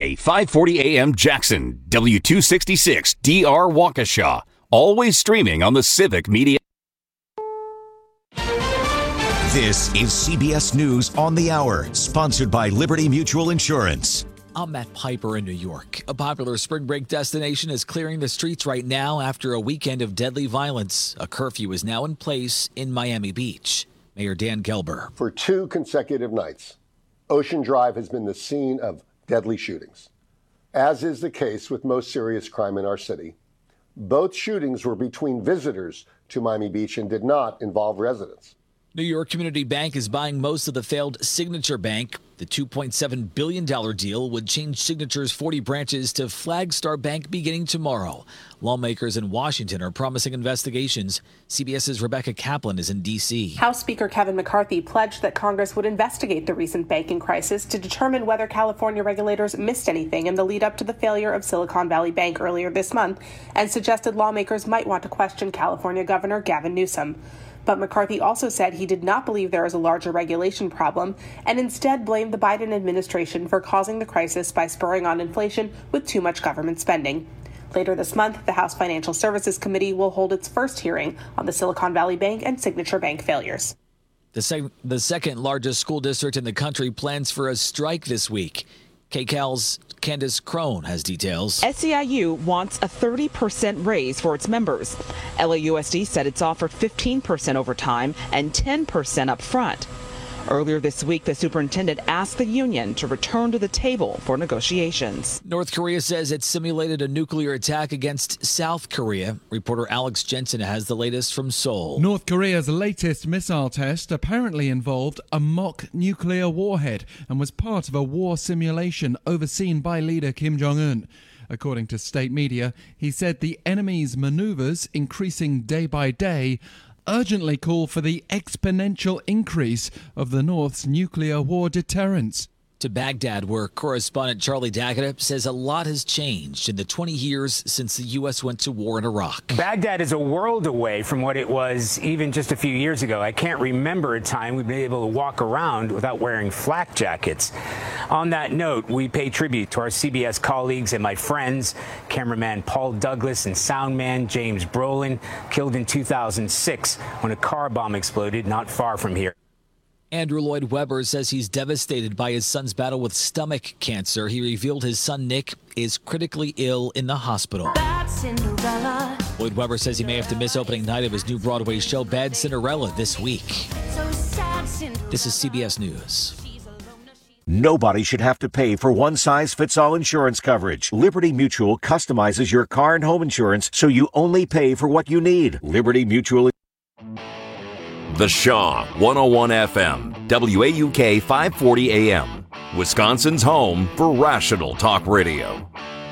WAUK 540 AM Jackson, W266 DR Waukesha. Always streaming on the Civic Media. This is CBS News on the Hour, sponsored by Liberty Mutual Insurance. I'm Matt Piper in New York. A popular spring break destination is clearing the streets right now after a weekend of deadly violence. A curfew is now in place in Miami Beach. Mayor Dan Gelber. For 2 consecutive nights, Ocean Drive has been the scene of deadly shootings. As is the case with most serious crime in our city, both shootings were between visitors to Miami Beach and did not involve residents. New York Community Bank is buying most of the failed Signature Bank. The $2.7 billion deal would change Signature's 40 branches to Flagstar Bank beginning tomorrow. Lawmakers in Washington are promising investigations. CBS's Rebecca Kaplan is in D.C. House Speaker Kevin McCarthy pledged that Congress would investigate the recent banking crisis to determine whether California regulators missed anything in the lead up to the failure of Silicon Valley Bank earlier this month, and suggested lawmakers might want to question California Governor Gavin Newsom. But McCarthy also said he did not believe there is a larger regulation problem and instead blamed the Biden administration for causing the crisis by spurring on inflation with too much government spending. Later this month, the House Financial Services Committee will hold its first hearing on the Silicon Valley Bank and Signature Bank failures. The second largest school district in the country plans for a strike this week. KCAL's Candace Crone has details. SEIU wants a 30% raise for its members. LAUSD said it's offered 15% overtime and 10% up front. Earlier this week, the superintendent asked the union to return to the table for negotiations. North Korea says it simulated a nuclear attack against South Korea. Reporter Alex Jensen has the latest from Seoul. North Korea's latest missile test apparently involved a mock nuclear warhead and was part of a war simulation overseen by leader Kim Jong-un. According to state media, he said the enemy's maneuvers, increasing day by day, urgently call for the exponential increase of the North's nuclear war deterrence. To Baghdad, where correspondent Charlie Daggett says a lot has changed in the 20 years since the U.S. went to war in Iraq. Baghdad is a world away from what it was even just a few years ago. I can't remember a time we've been able to walk around without wearing flak jackets. On that note, we pay tribute to our CBS colleagues and my friends, cameraman Paul Douglas and soundman James Brolin, killed in 2006 when a car bomb exploded not far from here. Andrew Lloyd Webber says he's devastated by his son's battle with stomach cancer. He revealed his son, Nick, is critically ill in the hospital. Lloyd Webber says he may have to miss opening night of his new Broadway show, Bad Cinderella, this week. This is CBS News. Nobody should have to pay for one-size-fits-all insurance coverage. Liberty Mutual customizes your car and home insurance so you only pay for what you need. Liberty Mutual. The Shaw, 101 FM, WAUK 540 AM, Wisconsin's home for rational talk radio.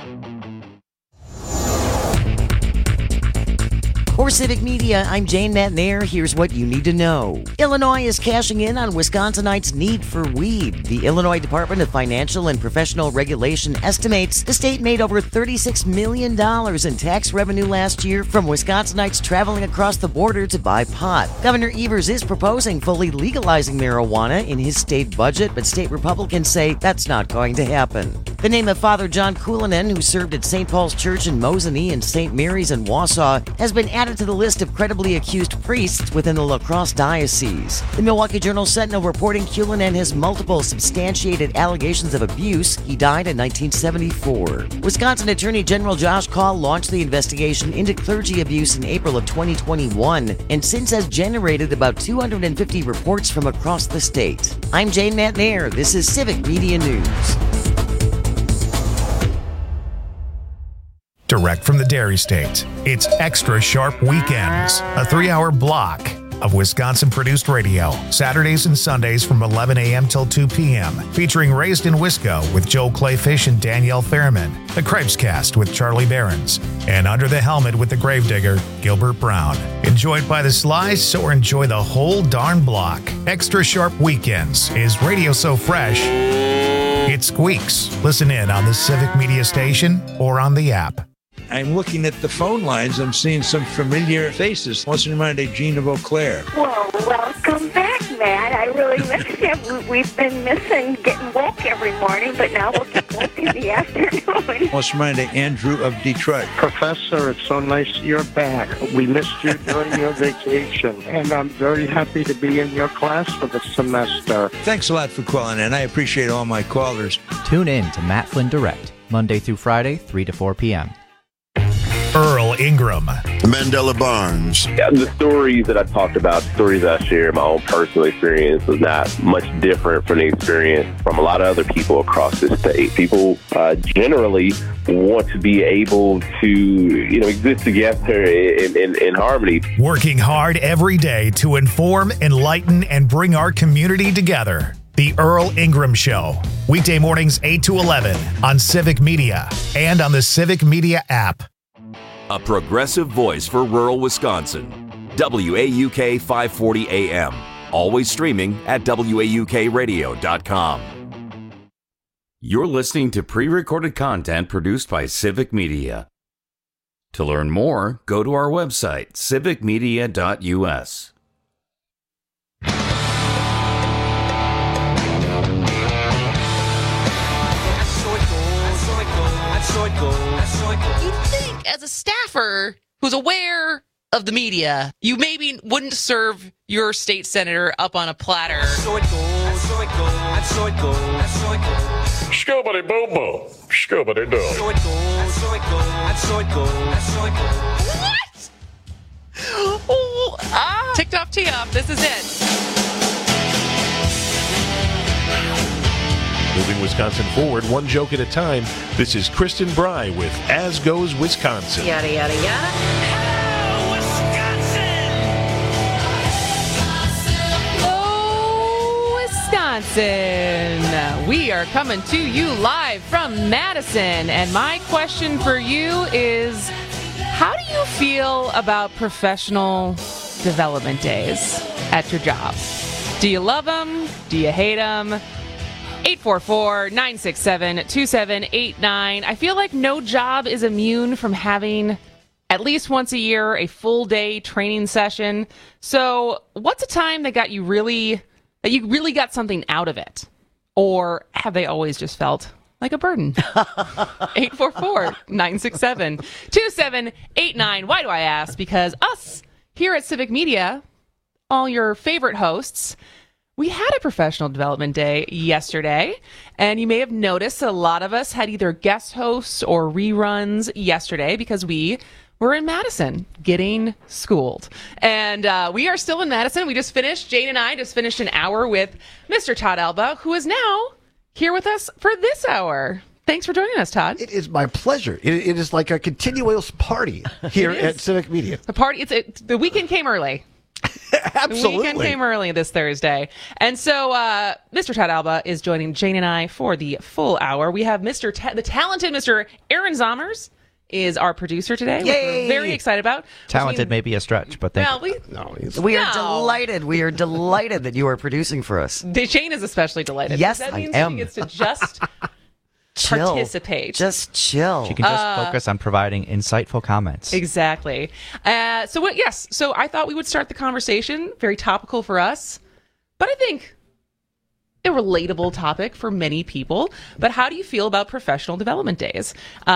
For Civic Media, I'm Jane Matnair. Here's what you need to know. Illinois is cashing in on Wisconsinites' need for weed. The Illinois Department of Financial and Professional Regulation estimates the state made over $36 million in tax revenue last year from Wisconsinites traveling across the border to buy pot. Governor Evers is proposing fully legalizing marijuana in his state budget, but state Republicans say that's not going to happen. The name of Father John Kulinen, who served at St. Paul's Church in Mosinee and St. Mary's in Wausau, has been added to the list of credibly accused priests within the La Crosse Diocese. The Milwaukee Journal-Sentinel reporting Kulinen has multiple substantiated allegations of abuse. He died in 1974. Wisconsin Attorney General Josh Kaul launched the investigation into clergy abuse in April of 2021 and since has generated about 250 reports from across the state. I'm Jane Matnair. This is Civic Media News. Direct from the Dairy State, it's Extra Sharp Weekends, a 3-hour block of Wisconsin-produced radio, Saturdays and Sundays from 11 a.m. till 2 p.m., featuring Raised in Wisco with Joel Clayfish and Danielle Fairman, The Cripescast with Charlie Behrens, and Under the Helmet with the Gravedigger, Gilbert Brown. Enjoyed by the slice or enjoy the whole darn block. Extra Sharp Weekends is radio so fresh, it squeaks. Listen in on the Civic Media Station or on the app. I'm looking at the phone lines. I'm seeing some familiar faces. What's in mind, Jean of Eau Claire? Well, welcome back, Matt. I really miss him. We've been missing getting woke every morning, but now we'll get woke in the afternoon. Let's remind Andrew of Detroit. Professor, it's so nice you're back. We missed you during your vacation, and I'm very happy to be in your class for the semester. Thanks a lot for calling in. I appreciate all my callers. Tune in to Matt Flynn Direct, Monday through Friday, 3 to 4 p.m. Earl Ingram. Mandela Barnes. Yeah, the stories that I talked about, stories I share, my own personal experience was not much different from the experience from a lot of other people across the state. People generally want to be able to, exist together in harmony. Working hard every day to inform, enlighten, and bring our community together. The Earl Ingram Show. Weekday mornings 8 to 11 on Civic Media and on the Civic Media app. A progressive voice for rural Wisconsin. WAUK 540 AM. Always streaming at WAUKradio.com. You're listening to pre-recorded content produced by Civic Media. To learn more, go to our website, civicmedia.us. You'd think, as a staffer who's aware of the media, you maybe wouldn't serve your state senator up on a platter. Scobity boom boom, scobity doo. What? Oh, ticked off, tee up. This is it. Moving Wisconsin forward, one joke at a time. This is Kristen Bry with As Goes Wisconsin. Yada, yada, yada. Hello, Wisconsin. Oh, Wisconsin. We are coming to you live from Madison. And my question for you is, how do you feel about professional development days at your job? Do you love them? Do you hate them? 844-967-2789. I feel like no job is immune from having at least once a year a full day training session. So what's a time that you really got something out of it? Or have they always just felt like a burden? 844-967-2789. Why do I ask? Because us here at Civic Media, all your favorite hosts, we had a professional development day yesterday, and you may have noticed a lot of us had either guest hosts or reruns yesterday because we were in Madison getting schooled. And we are still in Madison. Jane and I just finished an hour with Mr. Todd Alba, who is now here with us for this hour. Thanks for joining us, Todd. It is my pleasure. It is like a continuous party here at Civic Media. The party, the weekend came early. Absolutely. The weekend came early this Thursday. And so Mr. Todd Alba is joining Jane and I for the full hour. We have the talented Mr. Aaron Zommers is our producer today, which we're very excited about. Talented may be a stretch, but thank you. We are delighted. We are delighted that you are producing for us. Jane is especially delighted. Yes, that means I am. she gets to just chill. Participate. Just chill. She can just focus on providing insightful comments. Exactly. So I thought we would start the conversation, very topical for us, but I think a relatable topic for many people. But how do you feel about professional development days?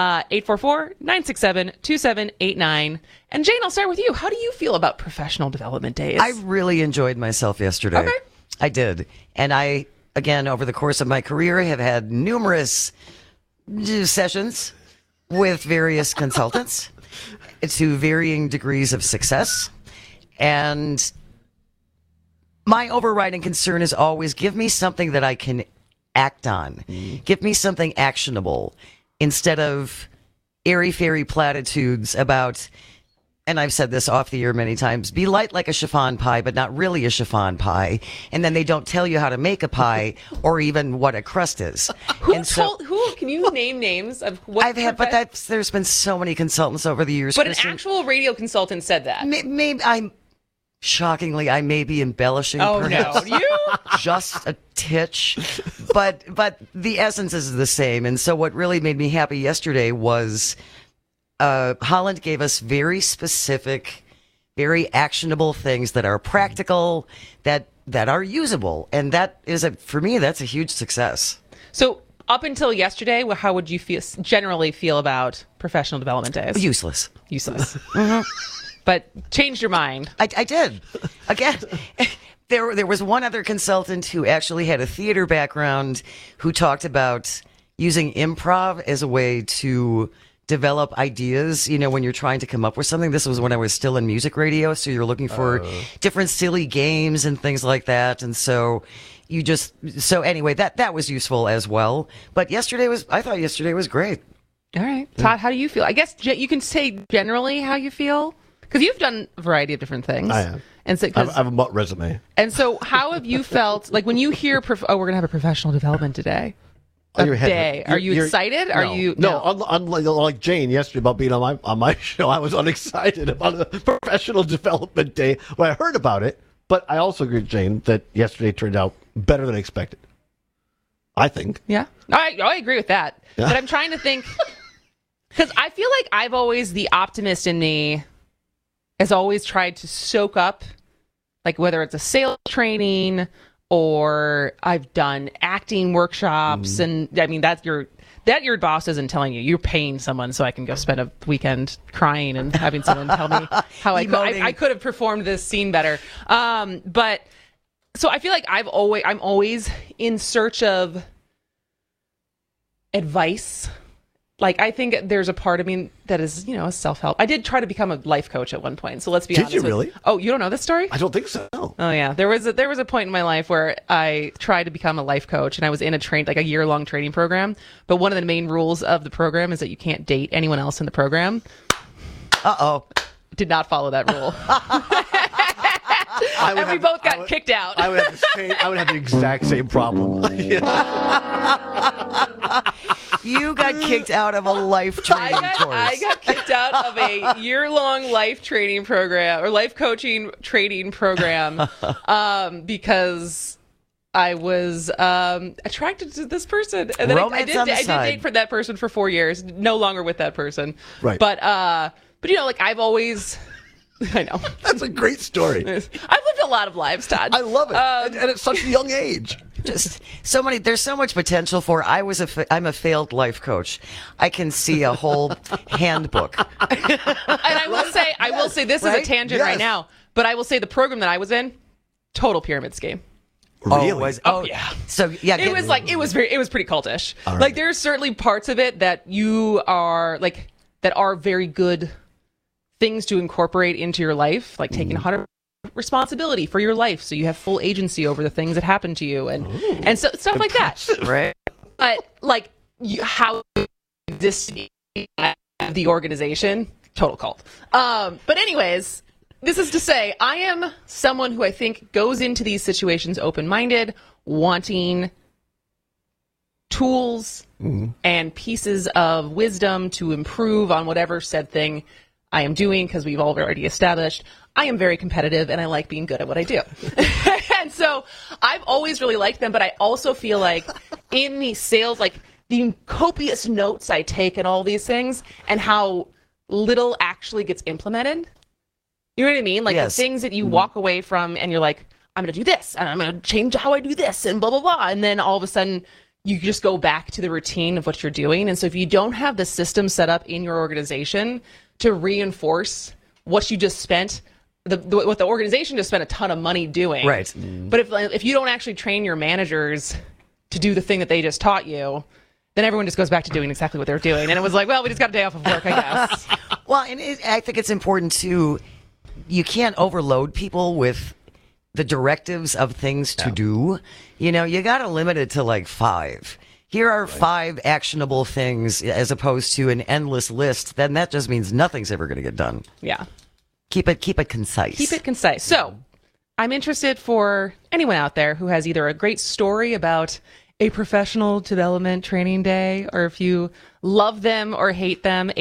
844-967-2789. And Jane, I'll start with you. How do you feel about professional development days? I really enjoyed myself yesterday. Okay. I did. And I, again, over the course of my career, have had numerous sessions with various consultants to varying degrees of success. And my overriding concern is always give me something that I can act on. Give me something actionable instead of airy-fairy platitudes about, and I've said this off the air many times, be light like a chiffon pie, but not really a chiffon pie. And then they don't tell you how to make a pie or even what a crust is. Who can you name names of what I've had, but there's been so many consultants over the years. But Kristen, an actual radio consultant said that. Maybe shockingly, I may be embellishing. Oh, perhaps. No, you? Just a titch. But the essence is the same. And so what really made me happy yesterday was Holland gave us very specific very actionable things that are practical, that are usable. And that is, for me, that's a huge success. So up until yesterday, how would you generally feel about professional development days? Useless. Mm-hmm. But changed your mind. I did. Again, there was one other consultant who actually had a theater background who talked about using improv as a way to develop ideas, when you're trying to come up with something. This was when I was still in music radio, so you're looking for different silly games and things like that. And so anyway, that was useful as well. But I thought yesterday was great. All right. Todd, how do you feel? I guess you can say generally how you feel, because you've done a variety of different things. I have. And so, I have a mutt resume. And so how have you felt, like when you hear, we're going to have a professional development today? Are you excited? No, unlike Jane yesterday about being on my show, I was unexcited about a professional development day when I heard about it. But I also agree with Jane that yesterday turned out better than expected. I think. Yeah, I agree with that. Yeah. But I'm trying to think, because I feel like the optimist in me has always tried to soak up, like whether it's a sales training or I've done acting workshops, and I mean that your boss isn't telling you. You're paying someone so I can go spend a weekend crying and having someone tell me how I could have performed this scene better. But so I feel like I'm always in search of advice. Like, I think there's a part of me that is, self-help. I did try to become a life coach at one point. So let's be honest. Did you really? Oh, you don't know this story? I don't think so. Oh yeah, there was a point in my life where I tried to become a life coach, and I was in a year-long training program. But one of the main rules of the program is that you can't date anyone else in the program. Did not follow that rule. And we both got kicked out. I would have the exact same problem. You got kicked out of a life training course. I got kicked out of a year-long life training program or life coaching training program because I was attracted to this person. And then I did date for that person for 4 years. No longer with that person. Right. But I've always... I know. That's a great story. I've lived a lot of lives, Todd. I love it. And at such a young age. Just there's so much potential for. I'm a failed life coach. I can see a whole handbook. And I will say this is a tangent right now, but I will say the program that I was in, total pyramid scheme. Really? Yeah. So yeah, it was pretty cultish. Right. Like there's certainly parts of it that you are that are very good things to incorporate into your life, like taking 100% responsibility for your life, so you have full agency over the things that happen to you, and so stuff like that. Right. But how this the organization, total cult. But anyways, this is to say, I am someone who I think goes into these situations open-minded, wanting tools and pieces of wisdom to improve on whatever said thing I am doing, because we've already established I am very competitive and I like being good at what I do. And so I've always really liked them, but I also feel like in the sales, like the copious notes I take and all these things and how little actually gets implemented. You know what I mean? Like the things that you walk away from and you're like, I'm going to do this and I'm going to change how I do this and blah, blah, blah. And then all of a sudden you just go back to the routine of what you're doing. And so if you don't have the system set up in your organization to reinforce what you just spent, what the organization just spent a ton of money doing. Right. But if you don't actually train your managers to do the thing that they just taught you, then everyone just goes back to doing exactly what they're doing. And it was like, well, we just got a day off of work, I guess. Well, and I think it's important to, you can't overload people with the directives of things to do. You got to limit it to 5. Here are 5 actionable things as opposed to an endless list. Then that just means nothing's ever going to get done. Yeah. Keep it concise. Keep it concise. So I'm interested for anyone out there who has either a great story about a professional development training day, or if you love them or hate them,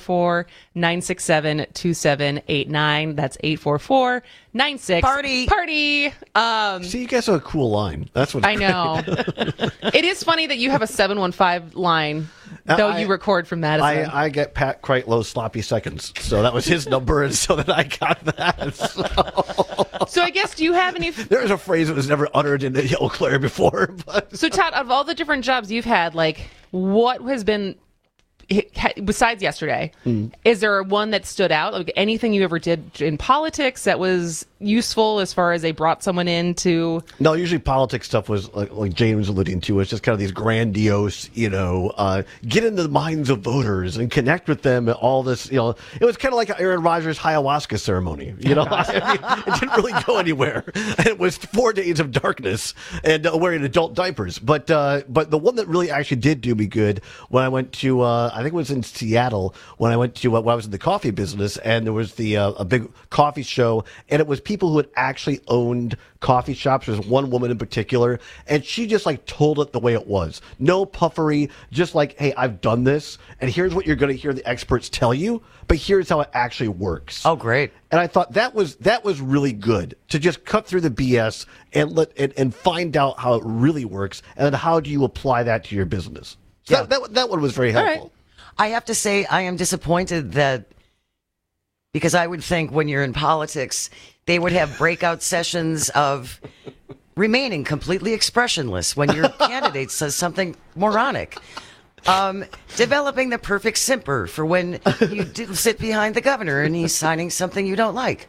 844-967-2789. That's 844-96 Party. See, you guys have a cool line. That's what I know. It is funny that you have a 715 line Though you record from Madison. I get Pat Kreitlow sloppy seconds, so that was his number, and so that I got that. So I guess, do you have any... There's a phrase that was never uttered in Eau Claire before. But... So Todd, of all the different jobs you've had, like, what has been... Besides yesterday, is there one that stood out? Like anything you ever did in politics that was useful as far as they brought someone in to... No, usually politics stuff was, like Jane was alluding to, it's just kind of these grandiose, get into the minds of voters and connect with them and all this, it was kind of like Aaron Rodgers' ayahuasca ceremony, I mean, it didn't really go anywhere. And it was 4 days of darkness and wearing adult diapers. But the one that really actually did do me good when I went to, I think it was in Seattle, when I went to, when I was in the coffee business, and there was a big coffee show, and it was people who had actually owned coffee shops. There's one woman in particular, and she just told it the way it was. No puffery, just like, hey, I've done this, and here's what you're going to hear the experts tell you, but here's how it actually works. Oh, great. And I thought that was really good, to just cut through the BS and find out how it really works, and then how do you apply that to your business. So that one was very helpful. Right. I have to say, I am disappointed that, because I would think when you're in politics, they would have breakout sessions of remaining completely expressionless when your candidate says something moronic. Developing the perfect simper for when you sit behind the governor and he's signing something you don't like.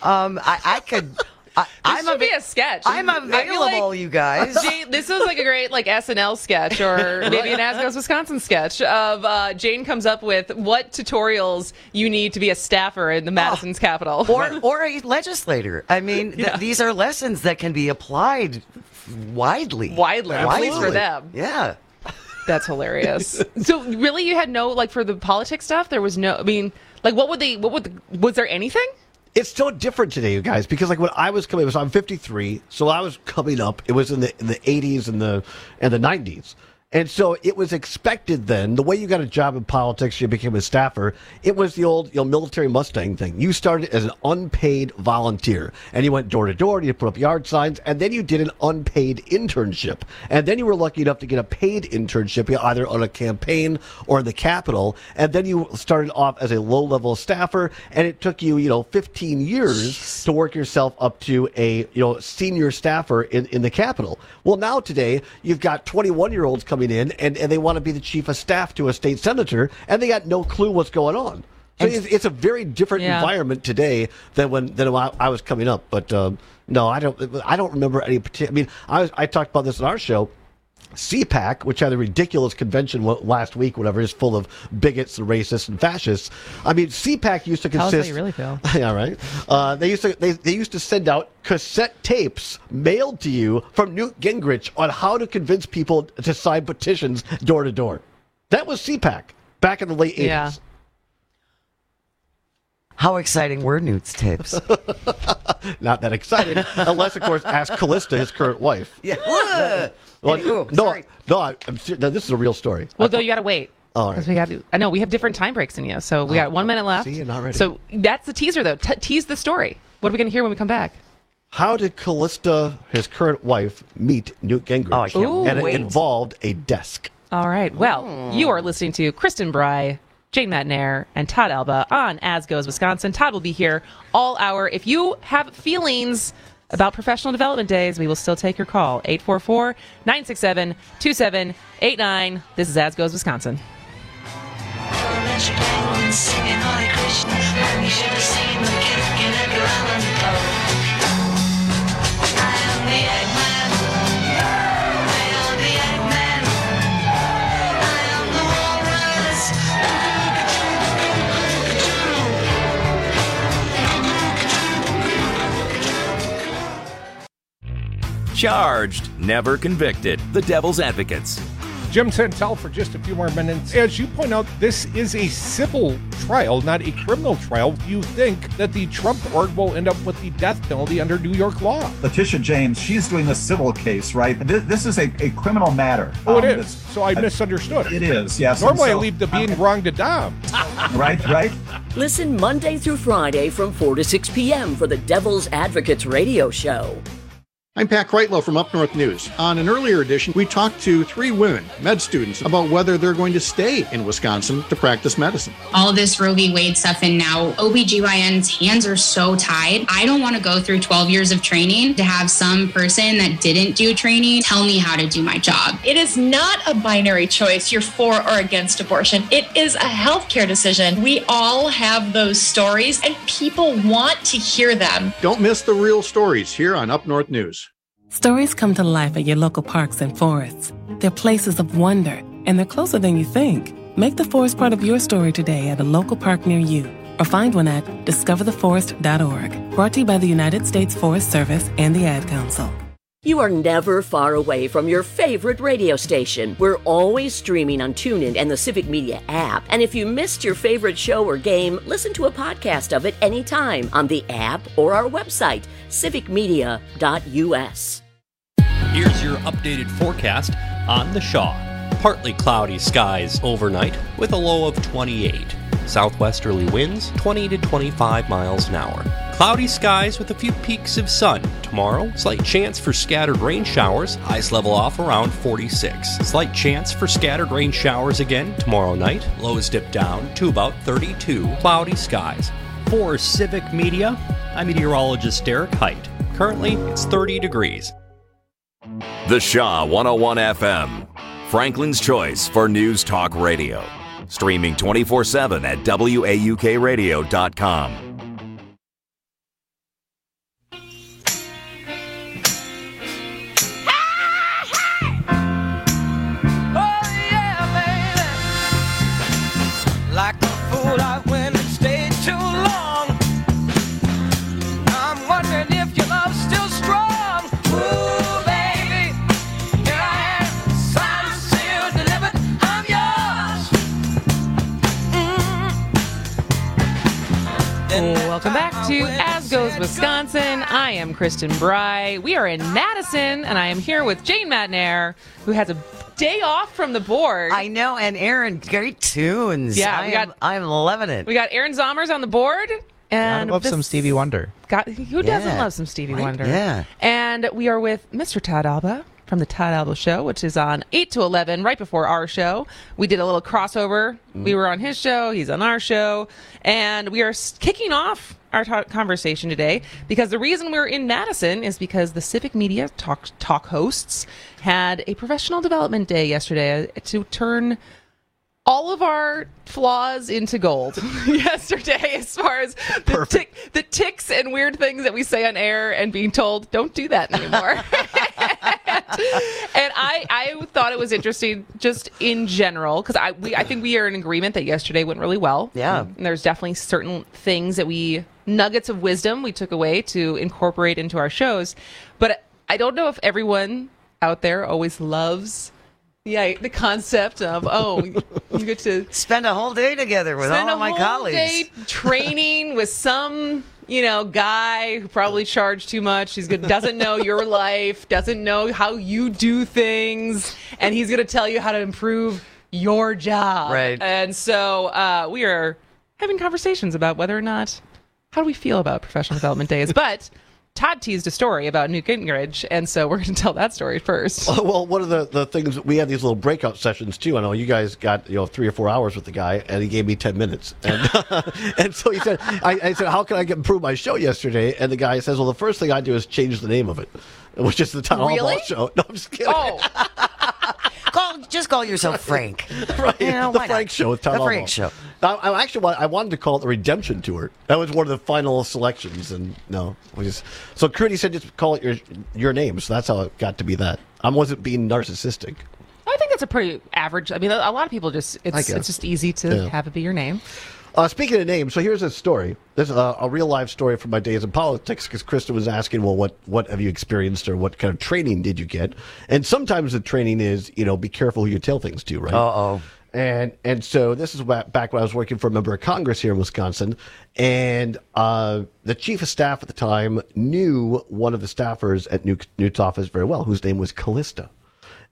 This should be a sketch. I'm available, you guys. Jane, this was like a great SNL sketch, or maybe an As Goes Wisconsin sketch of Jane comes up with what tutorials you need to be a staffer in the Madison's Capitol. Or a legislator. I mean, these are lessons that can be applied widely. At least for them. Yeah. That's hilarious. So really you had no, for the politics stuff, there was no, was there anything? It's so different today, you guys, because when I was coming, I'm 53, so I was coming up. It was in the 80s and the 90s. And so it was expected then, the way you got a job in politics, you became a staffer, it was the old military Mustang thing. You started as an unpaid volunteer, and you went door to door, you put up yard signs, and then you did an unpaid internship. And then you were lucky enough to get a paid internship, either on a campaign or in the Capitol, and then you started off as a low-level staffer, and it took you, 15 years to work yourself up to a, senior staffer in the Capitol. Well, now today, you've got 21-year-olds coming in and they want to be the chief of staff to a state senator, and they got no clue what's going on. So it's a very different environment today than when I was coming up. But no, I don't remember any particular. I mean, I talked about this on our show. CPAC, which had a ridiculous convention last week, whatever, is full of bigots and racists and fascists. I mean, CPAC used to consist. Tell us how you really feel. Yeah, right. They used to send out cassette tapes mailed to you from Newt Gingrich on how to convince people to sign petitions door to door. That was CPAC back in the late 80s. Yeah. How exciting were Newt's tapes? Not that exciting, unless, of course, ask Callista, his current wife. Yeah. Well, this is a real story. Well, though, you got to wait. All right. I know we have different time breaks than you, so we got 1 minute left. See, you're not ready. So that's the teaser, though. Tease the story. What are we going to hear when we come back? How did Callista, his current wife, meet Newt Gingrich? Oh, I can't and wait. It involved a desk. All right. Well, you are listening to Kristen Bry, Jane Matnair, and Todd Alba on As Goes Wisconsin. Todd will be here all hour. If you have feelings about professional development days, we will still take your call. 844-967-2789. This is As Goes Wisconsin. Charged, never convicted. The Devil's Advocates. Jim Santel for just a few more minutes. As you point out, this is a civil trial, not a criminal trial. Do you think that the Trump board will end up with the death penalty under New York law? Letitia James, she's doing the civil case, right? This is a criminal matter. Oh, it is. So I misunderstood. It is, yes. Normally I leave the being wrong to Dom. Right. Listen Monday through Friday from 4 to 6 p.m. for the Devil's Advocates radio show. I'm Pat Kreitlow from Up North News. On an earlier edition, we talked to 3 women, med students, about whether they're going to stay in Wisconsin to practice medicine. All this Roe v. Wade stuff, and now OBGYN's hands are so tied. I don't want to go through 12 years of training to have some person that didn't do training tell me how to do my job. It is not a binary choice, you're for or against abortion. It is a healthcare decision. We all have those stories, and people want to hear them. Don't miss the real stories here on Up North News. Stories come to life at your local parks and forests. They're places of wonder, and they're closer than you think. Make the forest part of your story today at a local park near you, or find one at discovertheforest.org. Brought to you by the United States Forest Service and the Ad Council. You are never far away from your favorite radio station. We're always streaming on TuneIn and the Civic Media app. And if you missed your favorite show or game, listen to a podcast of it anytime on the app or our website, civicmedia.us. Here's your updated forecast on the Shaw. Partly cloudy skies overnight with a low of 28. Southwesterly winds 20 to 25 miles an hour. Cloudy skies with a few peaks of sun. Tomorrow, slight chance for scattered rain showers. Highs level off around 46. Slight chance for scattered rain showers again tomorrow night. Lows dip down to about 32. Cloudy skies. For Civic Media, I'm meteorologist Derek Height. Currently, it's 30 degrees. The Shaw 101 FM, Franklin's choice for news talk radio. Streaming 24/7 at WAUKradio.com. Like a fool, I went and stayed too long. I'm wondering if your love's still strong. Ooh, baby, here I am, signed, sealed, delivered. I'm yours. Welcome back to As Goes Wisconsin. I am Kristen Bry. We are in Madison, and I am here with Jane Matnair, who has a day off from the board. I know, and Aaron, great tunes. Yeah, I'm loving it. We got Aaron Zommers on the board. And I love some Stevie Wonder. Who doesn't love some Stevie Wonder? Yeah. And we are with Mr. Todd Alba from the Todd Alba Show, which is on 8 to 11, right before our show. We did a little crossover. We were on his show. He's on our show. And we are kicking off our conversation today because the reason we're in Madison is because the Civic Media talk hosts had a professional development day yesterday to turn all of our flaws into gold yesterday, as far as the tics and weird things that we say on air and being told, don't do that anymore. And I thought it was interesting just in general, because I think we are in agreement that yesterday went really well. Yeah. And there's definitely certain things that nuggets of wisdom we took away to incorporate into our shows. But I don't know if everyone out there always loves the concept of, you get to spend a whole day together with all of my colleagues. Spend a whole day training with some, guy who probably charged too much. Doesn't know your life, doesn't know how you do things, and he's going to tell you how to improve your job. Right. And so we are having conversations about whether or not, how do we feel about professional development days? But Todd teased a story about Newt Gingrich, and so we're going to tell that story first. Well, one of the things, we had these little breakout sessions, too. I know you guys got 3 or 4 hours with the guy, and he gave me 10 minutes. And, and so he said, I said, how can I improve my show yesterday? And the guy says, well, the first thing I do is change the name of it, which is the Town Hall Show. No, I'm just kidding. Oh. Just call yourself Frank. Right. The Frank Show with Town Hall. The Frank Show. I wanted to call it the Redemption Tour. That was one of the final selections, and no, so Crudy said just call it your name. So that's how it got to be that. I wasn't being narcissistic. I think that's a pretty average. I mean, a lot of people it's just easy to have it be your name. Speaking of names, so here's a story. This is a real life story from my days in politics, because Krista was asking, well, what have you experienced, or what kind of training did you get? And sometimes the training is, be careful who you tell things to, right? Uh-oh. And so this is back when I was working for a member of Congress here in Wisconsin, and the chief of staff at the time knew one of the staffers at Newt's office very well, whose name was Callista.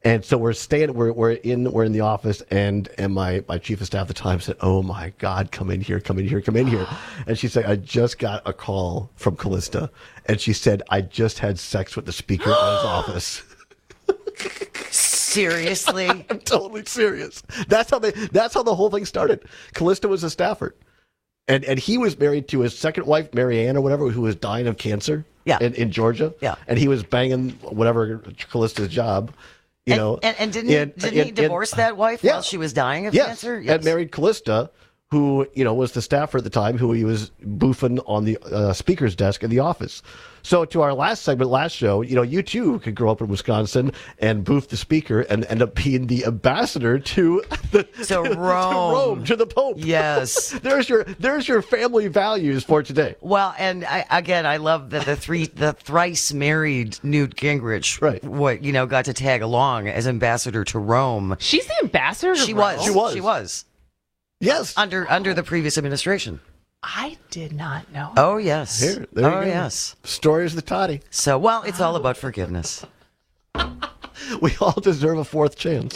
And so we're in the office, and my chief of staff at the time said, "Oh my God, come in here." And she said, "I just got a call from Callista," and she said, "I just had sex with the speaker of his office." Seriously? I'm totally serious. That's how the whole thing started. Callista was a staffer, and he was married to his second wife, Marianne or whatever, who was dying of cancer. Yeah. In Georgia. Yeah. And he was banging whatever Callista's job. And didn't he divorce that wife while she was dying of cancer? Yes. And married Callista, who was the staffer at the time, who he was boofing on the speaker's desk in the office. So to our last show, you too could grow up in Wisconsin and boof the speaker and end up being the ambassador to Rome, to the Pope. Yes. There's your family values for today. Well, and I love that the thrice married Newt Gingrich, got to tag along as ambassador to Rome. She's the ambassador to Rome? She was. Yes. Under the previous administration. I did not know. Oh, yes. There you go. Yes. Story is the toddy. So, well, it's all about forgiveness. We all deserve a fourth chance.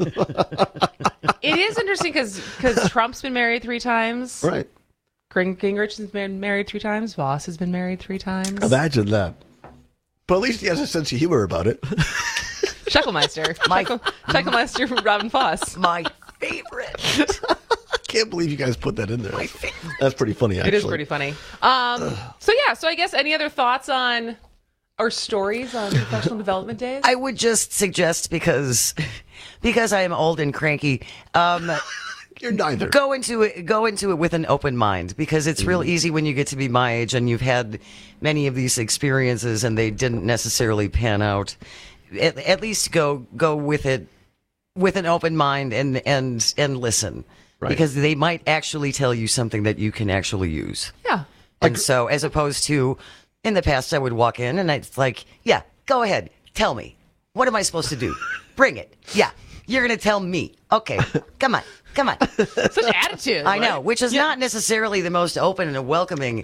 It is interesting because Trump's been married 3 times. Right. Gingrich has been married 3 times. Voss has been married 3 times. Imagine that. But at least he has a sense of humor about it. Schuckelmeister. Schuckelmeister Robin Voss. My favorite. I can't believe you guys put that in there. That's pretty funny, actually. It is pretty funny. So I guess any other thoughts on our stories on professional development days? I would just suggest, because I am old and cranky, you're neither. Go into it with an open mind, because it's real easy when you get to be my age and you've had many of these experiences and they didn't necessarily pan out. At least go with it with an open mind and listen. Right. Because they might actually tell you something that you can actually use. Yeah. And so, as opposed to, in the past, I would walk in and it's like, yeah, go ahead. Tell me. What am I supposed to do? Bring it. Yeah. You're going to tell me. Okay. Come on. Such attitude. I know, which is not necessarily the most open and welcoming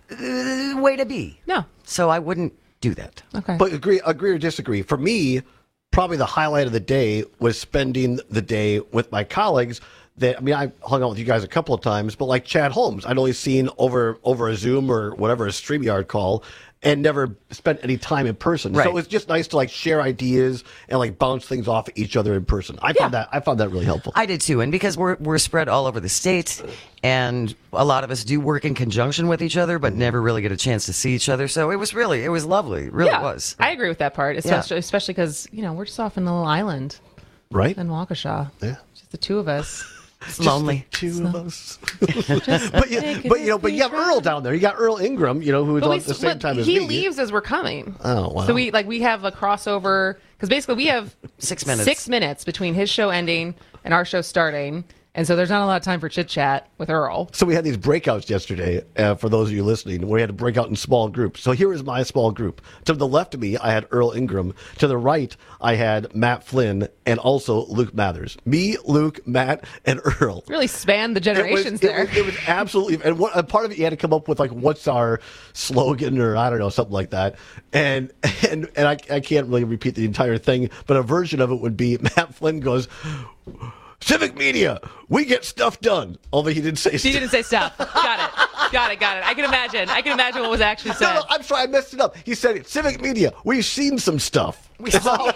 way to be. No. So I wouldn't do that. Okay. But agree or disagree. For me, probably the highlight of the day was spending the day with my colleagues. I hung out with you guys a couple of times, but like Chad Holmes, I'd only seen over a Zoom or whatever, a StreamYard call, and never spent any time in person. Right. So it was just nice to share ideas and bounce things off each other in person. I found that really helpful. I did too, and because we're spread all over the state, and a lot of us do work in conjunction with each other, but never really get a chance to see each other. So it was lovely. It really was. I agree with that part, especially because we're just off in a little island, right, in Waukesha. Yeah, just the 2 of us. It's lonely. Two of us. but you have Earl down there. You got Earl Ingram, who's on at the same time as me. He leaves as we're coming. Oh, wow. So we have a crossover, because basically we have 6 minutes. 6 minutes between his show ending and our show starting. And so there's not a lot of time for chit chat with Earl. So we had these breakouts yesterday, for those of you listening, we had to break out in small groups. So here is my small group. To the left of me, I had Earl Ingram. To the right, I had Matt Flynn and also Luke Mathers. Me, Luke, Matt, and Earl. Really spanned the generations there. It was absolutely, and a part of it you had to come up with what's our slogan, or I don't know, something like that. And I can't really repeat the entire thing, but a version of it would be Matt Flynn goes, "Civic Media, we get stuff done." Although he didn't say stuff. He didn't say stuff. Got it. I can imagine what was actually said. No, I'm sorry, I messed it up. He said, "Civic Media, we've seen some stuff." We've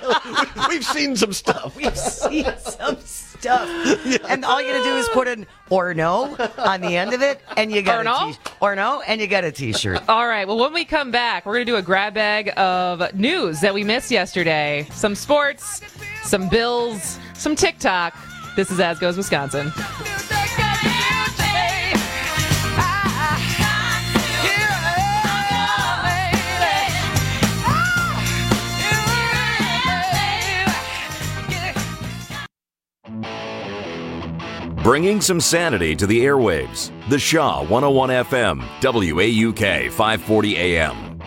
seen some stuff. We've seen some stuff. Yeah. And all you got to do is put an "or no" on the end of it, and you got and you got a T-shirt. All right. Well, when we come back, we're going to do a grab bag of news that we missed yesterday. Some sports, some bills, some TikTok. This is As Goes Wisconsin. Bringing some sanity to the airwaves. The Shaw 101 FM, WAUK 540 AM.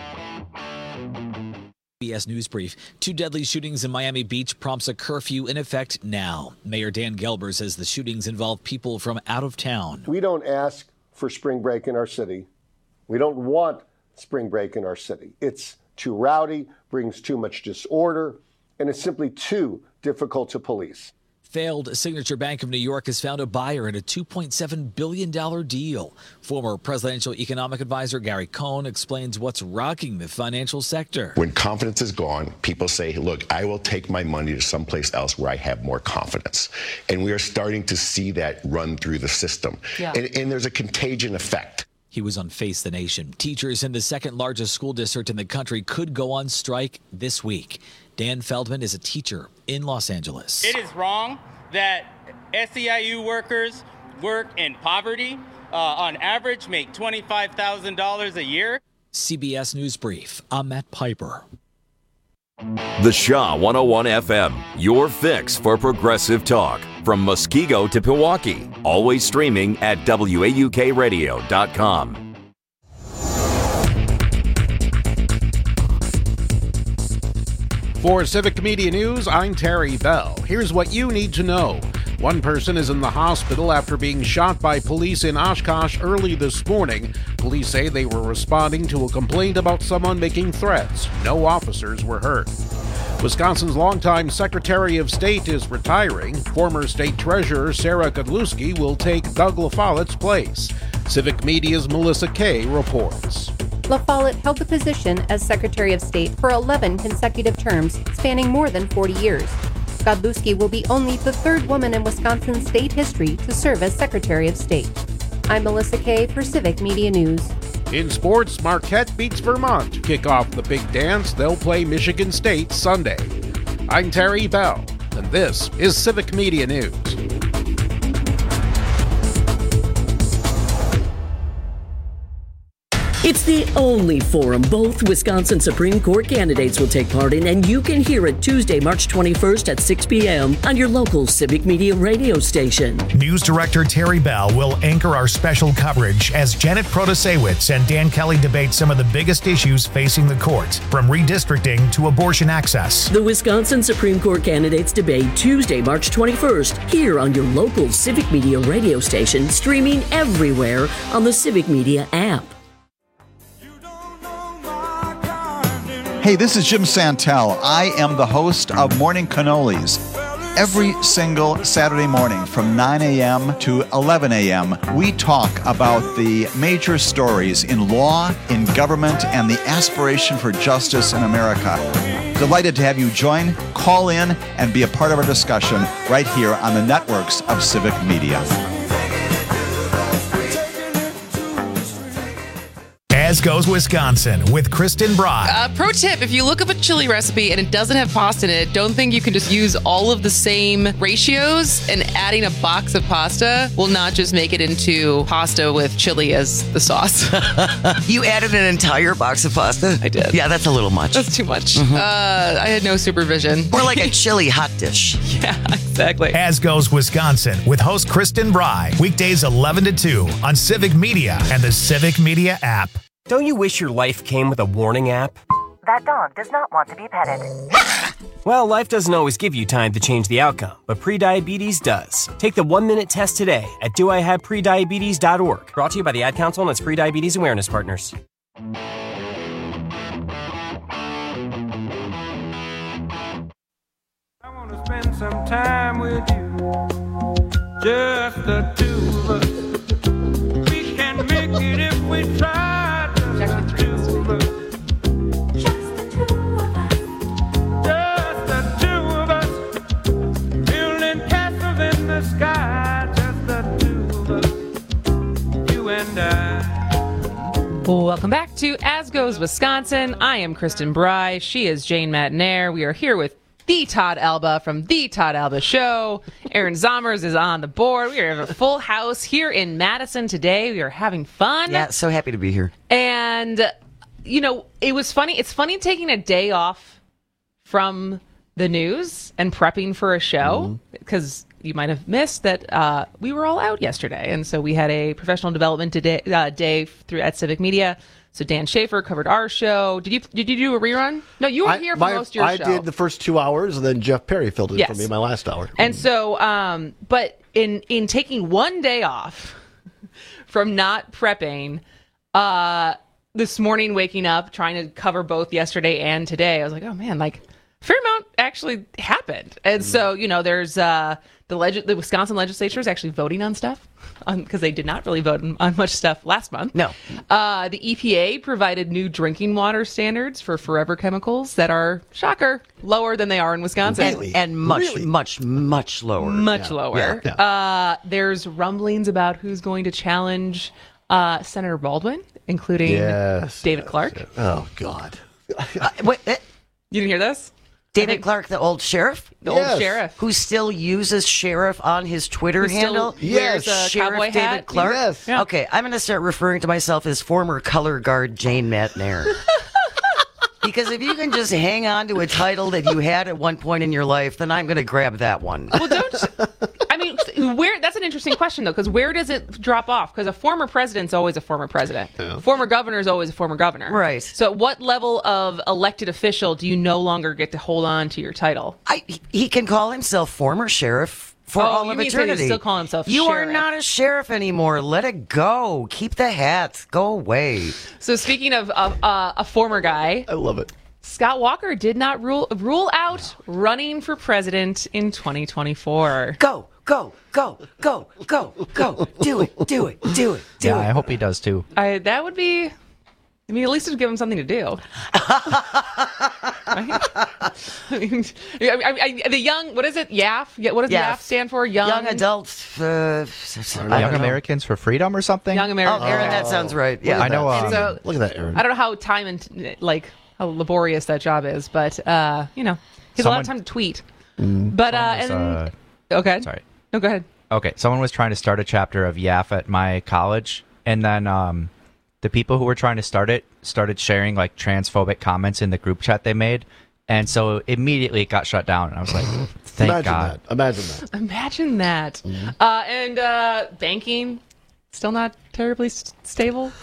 CBS News Brief. 2 deadly shootings in Miami Beach prompts a curfew in effect now. Mayor Dan Gelber says the shootings involve people from out of town. We don't ask for spring break in our city. We don't want spring break in our city. It's too rowdy, brings too much disorder, and it's simply too difficult to police. Failed Signature Bank of New York has found a buyer in a $2.7 billion deal. Former presidential economic advisor Gary Cohn explains what's rocking the financial sector. When confidence is gone, people say, look, I will take my money to someplace else where I have more confidence. And we are starting to see that run through the system. Yeah. And there's a contagion effect. He was on Face the Nation. Teachers in the second largest school district in the country could go on strike this week. Dan Feldman is a teacher in Los Angeles. It is wrong that SEIU workers work in poverty, on average make $25,000 a year. CBS News Brief, I'm Matt Piper. The Shaw 101 FM, your fix for progressive talk. From Muskego to Pewaukee, always streaming at WAUKradio.com. For Civic Media News, I'm Terry Bell. Here's what you need to know. One person is in the hospital after being shot by police in Oshkosh early this morning. Police say they were responding to a complaint about someone making threats. No officers were hurt. Wisconsin's longtime Secretary of State is retiring. Former State Treasurer Sarah Godlewski will take Doug LaFollette's place. Civic Media's Melissa Kay reports. LaFollette held the position as Secretary of State for 11 consecutive terms, spanning more than 40 years. Godlewski will be only the third woman in Wisconsin state history to serve as Secretary of State. I'm Melissa Kay for Civic Media News. In sports, Marquette beats Vermont to kick off the big dance. They'll play Michigan State Sunday. I'm Terry Bell, and this is Civic Media News. It's the only forum both Wisconsin Supreme Court candidates will take part in, and you can hear it Tuesday, March 21st at 6 p.m. on your local Civic Media radio station. News Director Terry Bell will anchor our special coverage as Janet Protasewicz and Dan Kelly debate some of the biggest issues facing the court, from redistricting to abortion access. The Wisconsin Supreme Court candidates debate Tuesday, March 21st, here on your local Civic Media radio station, streaming everywhere on the Civic Media app. Hey, this is Jim Santel. I am the host of Morning Cannolis. Every single Saturday morning from 9 a.m. to 11 a.m., we talk about the major stories in law, in government, and the aspiration for justice in America. Delighted to have you join, call in, and be a part of our discussion right here on the networks of Civic Media. As Goes Wisconsin with Kristen Bry. Pro tip, if you look up a chili recipe and it doesn't have pasta in it, don't think you can just use all of the same ratios, and adding a box of pasta will not just make it into pasta with chili as the sauce. You added an entire box of pasta? I did. Yeah, that's a little much. That's too much. I had no supervision. Or like a chili hot dish. Yeah, exactly. As Goes Wisconsin with host Kristen Bry. Weekdays 11 to 2 on Civic Media and the Civic Media app. Don't you wish your life came with a warning app? That dog does not want to be petted. Well, life doesn't always give you time to change the outcome, but prediabetes does. Take the 1-minute test today at doihaveprediabetes.org. Brought to you by the Ad Council and its Prediabetes Awareness Partners. I want to spend some time with you, just the two of us. We can make it if we try. Just the two of us. Just the two of us. Building castles in the sky. Just the two of us. You and I. Welcome back to As Goes Wisconsin. I am Kristen Bry. She is Jane Matnair. We are here with the Todd Alba from The Todd Alba Show. Aaron Zommers is on the board. We are a full house here in Madison today. We are having fun. Yeah, so happy to be here. And, you know, it was funny. It's funny taking a day off from the news and prepping for a show, because you might have missed that we were all out yesterday. And so we had a professional development day through at Civic Media. So Dan Schaefer covered our show. Did you do a rerun? No, you were here for most of your show. I did the first 2 hours, and then Jeff Perry filled in for me my last hour. And so, but in taking one day off from not prepping, this morning waking up, trying to cover both yesterday and today, I was like, oh man, like fair amount actually happened. And so, there's the Wisconsin legislature is actually voting on stuff because they did not really vote on much stuff last month. No. The EPA provided new drinking water standards for forever chemicals that are, shocker, lower than they are in Wisconsin. And much lower. Much lower. Yeah. There's rumblings about who's going to challenge Senator Baldwin, including David Clark. Yes. Oh, God. Wait, you didn't hear this? David Clark, the old sheriff? The old sheriff. Who still uses sheriff on his Twitter handle? Wears a Sheriff cowboy David hat. Clark? Yes. Yeah. Okay, I'm going to start referring to myself as former color guard Jane Matnair. Because if you can just hang on to a title that you had at one point in your life, then I'm going to grab that one. Well, that's an interesting question, though, because where does it drop off? Because a former president's always a former president. Yeah. Former governor is always a former governor. Right. So at what level of elected official do you no longer get to hold on to your title? He can call himself former sheriff for all of eternity. He still call himself You sheriff. are not a sheriff anymore. Let it go. Keep the hat. Go away. So speaking of a former guy, I love it. Scott Walker did not rule out running for president in 2024. Go. Do it. I hope he does too. That would be, at least it'd give him something to do. The young, what is it? YAF? What does YAF stand for? Young Adults. Young Americans for Freedom or something? Young Americans. Oh, Aaron, that sounds right. Yeah, I know. Look at that, Aaron. I don't know how how laborious that job is, but he has a lot of time to tweet. But okay. Sorry. No, go ahead. Okay, someone was trying to start a chapter of YAF at my college, and then the people who were trying to start it started sharing like transphobic comments in the group chat they made, and so immediately it got shut down. And I was like, "Thank God!" Imagine that. And banking still not terribly stable.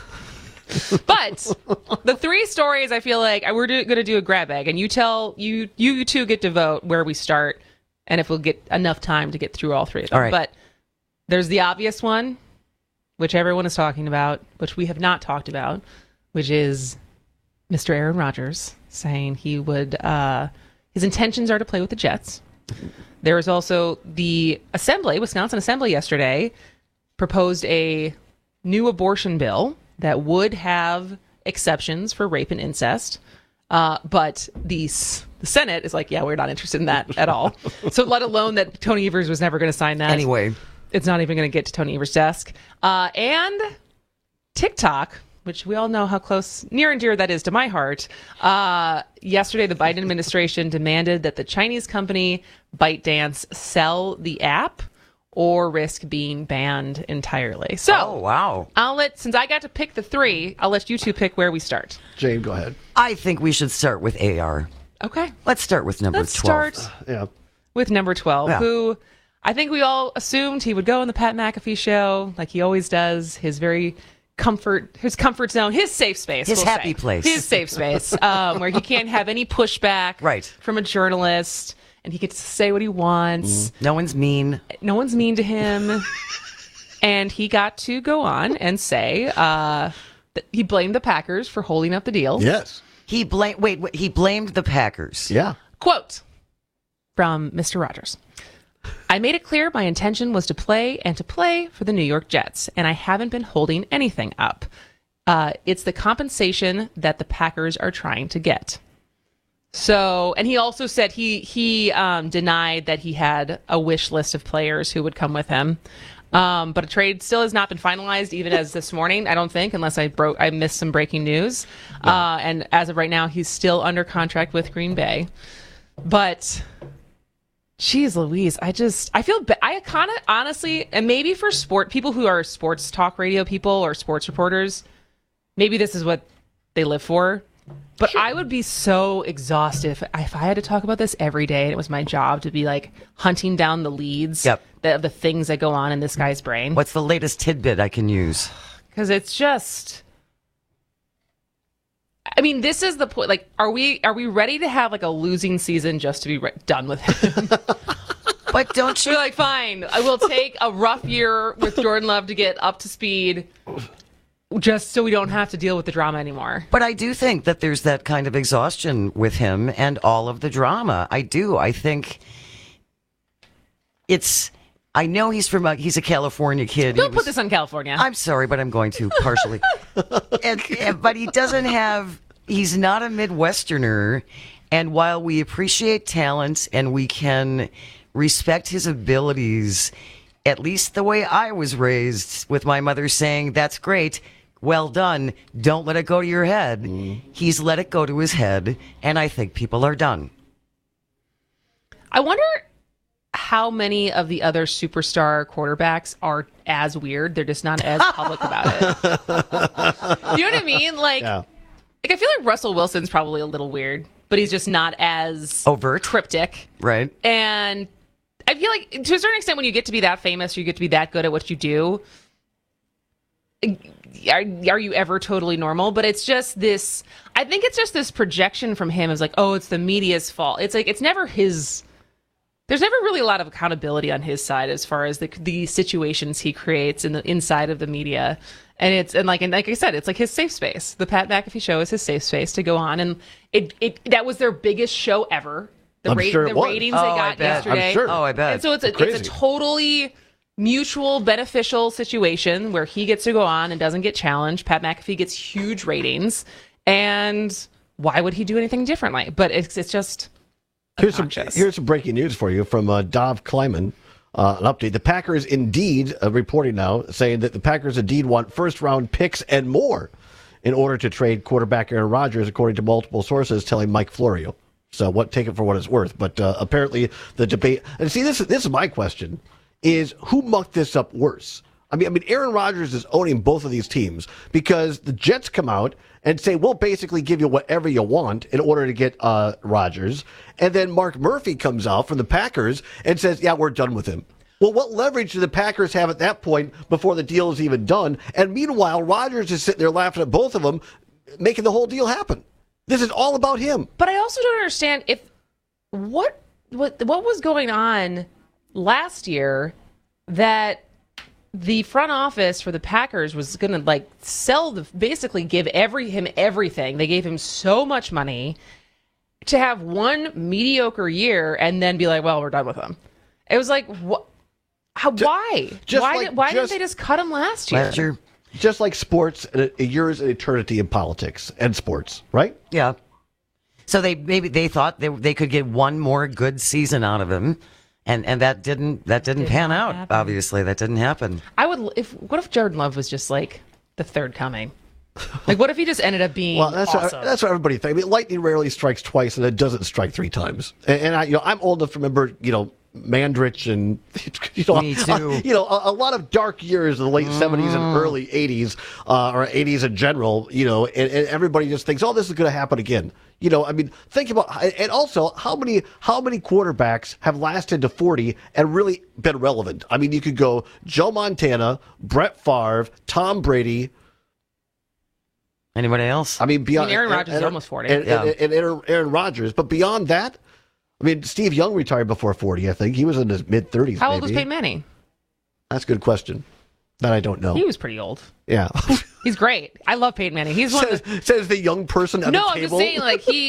But the three stories, I feel like we're going to do a grab bag, and you two get to vote where we start, and if we'll get enough time to get through all three of them. All right. But there's the obvious one, which everyone is talking about, which we have not talked about, which is Mr. Aaron Rodgers saying he would, his intentions are to play with the Jets. There was also the Wisconsin Assembly yesterday proposed a new abortion bill that would have exceptions for rape and incest. But the Senate is like, yeah, we're not interested in that at all. So let alone that Tony Evers was never going to sign that. Anyway. It's not even going to get to Tony Evers' desk. And TikTok, which we all know how near and dear that is to my heart. Yesterday, the Biden administration demanded that the Chinese company ByteDance sell the app or risk being banned entirely. So, wow. Since I got to pick the three, I'll let you two pick where we start. Jane, go ahead. I think we should start with AR. Okay. Let's start with number 12. Start with number 12, who I think we all assumed he would go on the Pat McAfee show like he always does. His comfort zone, his safe space. His happy place. His safe space, where he can't have any pushback from a journalist. And he gets to say what he wants. No one's mean. No one's mean to him. And he got to go on and say that he blamed the Packers for holding up the deal. Yes. He blamed the Packers. Yeah. Quote from Mr. Rodgers. I made it clear my intention was to play for the New York Jets, and I haven't been holding anything up. It's the compensation that the Packers are trying to get. So, and he also said he denied that he had a wish list of players who would come with him. But a trade still has not been finalized, even as this morning, I don't think, unless I missed some breaking news. And as of right now, he's still under contract with Green Bay. But, geez Louise, I feel I kind of honestly, and maybe for people who are sports talk radio people or sports reporters, maybe this is what they live for. But I would be so exhausted if I had to talk about this every day and it was my job to be like hunting down the leads of the things that go on in this guy's brain. What's the latest tidbit I can use? Because it's just, this is the point. Like, are we ready to have like a losing season just to be done with him? But don't you? We're like, fine, I will take a rough year with Jordan Love to get up to speed. just so we don't have to deal with the drama anymore. But I do think that there's that kind of exhaustion with him and all of the drama. I do. I think I know he's a California kid. Don't put this on California. I'm sorry, but I'm going to partially. But he's not a Midwesterner. And while we appreciate talent and we can respect his abilities, at least the way I was raised with my mother saying, that's great, well done, don't let it go to your head. He's let it go to his head, and I think people are done. I wonder how many of the other superstar quarterbacks are as weird. They're just not as public about it. You know what I mean? Like I feel like Russell Wilson's probably a little weird, but he's just not as overt, cryptic. Right. And I feel like to a certain extent, when you get to be that famous, or you get to be that good at what you do, are you ever totally normal? But it's just this, I think it's just this projection from him as like, oh, it's the media's fault. It's like, it's never his, there's never really a lot of accountability on his side as far as the situations he creates in the inside of the media. And like I said, it's like his safe space. The Pat McAfee show is his safe space to go on. And that was their biggest show ever. The ratings they got yesterday. I'm sure. Oh, I bet. And so it's a totally mutual beneficial situation where he gets to go on and doesn't get challenged. Pat McAfee gets huge ratings. And why would he do anything differently? But it's just here's some breaking news for you from Dov Kleiman. An update. The Packers indeed reporting now saying that the Packers indeed want first-round picks and more in order to trade quarterback Aaron Rodgers, according to multiple sources telling Mike Florio. So take it for what it's worth. But apparently the debate, and see, this is my question, is who mucked this up worse? I mean, Aaron Rodgers is owning both of these teams because the Jets come out and say, we'll basically give you whatever you want in order to get Rodgers. And then Mark Murphy comes out from the Packers and says, yeah, we're done with him. Well, what leverage do the Packers have at that point before the deal is even done? And meanwhile, Rodgers is sitting there laughing at both of them, making the whole deal happen. This is all about him. But I also don't understand what was going on last year that the front office for the Packers was going to basically give him everything. They gave him so much money to have one mediocre year and then be like, well, we're done with him. It was like, why? Why didn't they just cut him last year? Just like sports, a year is an eternity in politics and sports, right? Yeah. So they thought they could get one more good season out of him. And that didn't pan out. Happen. Obviously, that didn't happen. What if Jordan Love was just like the third coming? Like, what if he just ended up being awesome? That's what everybody thinks. I mean, lightning rarely strikes twice, and it doesn't strike three times. And I'm old enough to remember, Mandrich and Me too. A lot of dark years in the late 70s and early 80s, or 80s in general. And everybody just thinks, oh, this is going to happen again. Think about, and also how many quarterbacks have lasted to 40 and really been relevant. I mean, you could go Joe Montana, Brett Favre, Tom Brady. Anybody else? I mean, beyond Aaron Rodgers is almost 40. And Aaron Rodgers. But beyond that, I mean, Steve Young retired before 40, I think. He was in his mid-30s, How old was Peyton Manning? That's a good question. That I don't know. He was pretty old. Yeah. He's great. I love Peyton Manning. He's says the young person at the table. No, I'm just saying,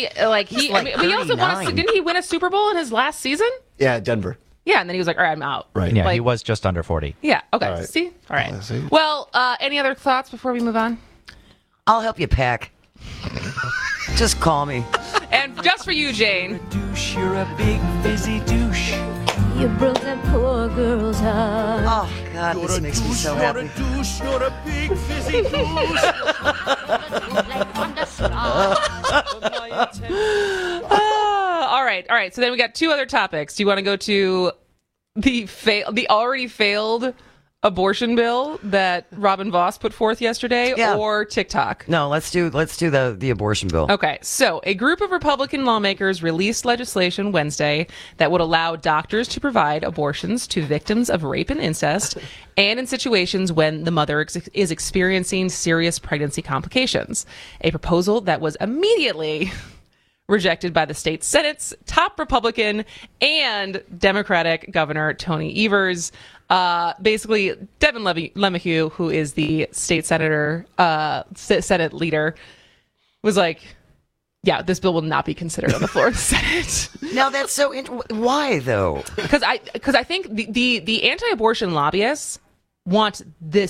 he also didn't he win a Super Bowl in his last season? Yeah, Denver. Yeah, and then he was like, all right, I'm out. Right. Yeah, he was just under 40. Yeah, okay. All right. See? All right. See? Well, any other thoughts before we move on? I'll help you pack. Just call me. And just for you, Jane. You're a big busy douche. You broke that poor girl's heart. Oh, God, this makes me so happy. You're a big busy douche. All right. So then we got two other topics. Do you want to go to the already failed abortion bill that Robin Voss put forth yesterday, or TikTok? No, let's do the abortion bill. Okay, so a group of Republican lawmakers released legislation Wednesday that would allow doctors to provide abortions to victims of rape and incest, and in situations when the mother is experiencing serious pregnancy complications. A proposal that was immediately rejected by the state Senate's top Republican and Democratic Governor Tony Evers. Basically, Devin LeMahieu, who is the state senator, Senate leader, was like, yeah, this bill will not be considered on the floor of the Senate. Now that's so why though? Because I think the anti-abortion lobbyists want the